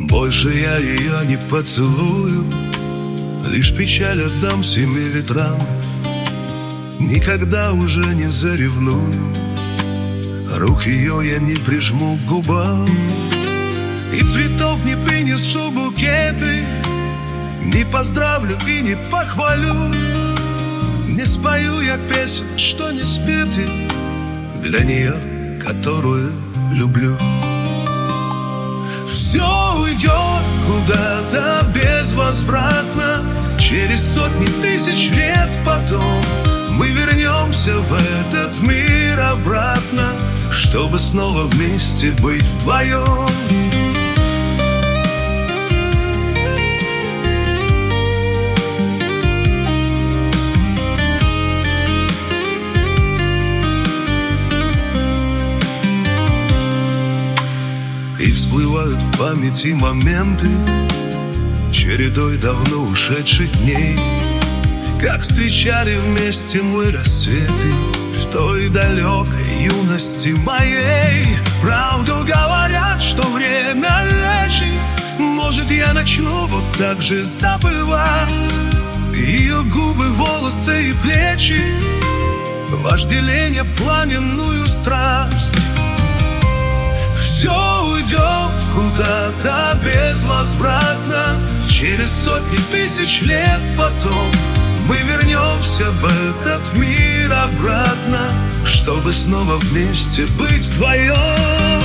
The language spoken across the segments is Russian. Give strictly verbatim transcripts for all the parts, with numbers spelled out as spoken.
Больше я ее не поцелую, лишь печаль отдам семи ветрам. Никогда уже не заревную, рук ее я не прижму к губам. И цветов не принесу букеты, не поздравлю и не похвалю. Не спою я песен, что не спеты, для нее, которую люблю. Все уйдет куда-то безвозвратно, через сотни тысяч лет потом мы вернемся в этот мир обратно, чтобы снова вместе быть вдвоем. И всплывают в памяти моменты, чередой давно ушедших дней. Как встречали вместе мы рассветы в той далекой юности моей. Правду говорят, что время лечит, может, я начну вот так же забывать ее губы, волосы и плечи, вожделение, пламенную страсть. Все уйдет куда-то безвозвратно, через сотни тысяч лет потом мы вернемся в этот мир обратно, чтобы снова вместе быть вдвоем.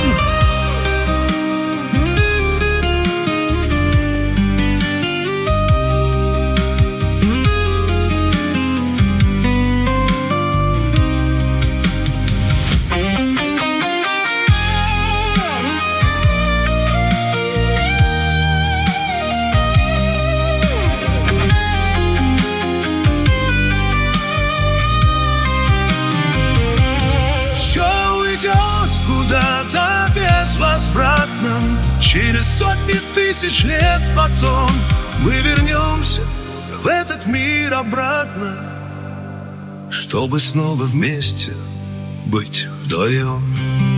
Куда-то безвозвратно, через сотни тысяч лет потом мы вернемся в этот мир обратно, чтобы снова вместе быть вдвоем.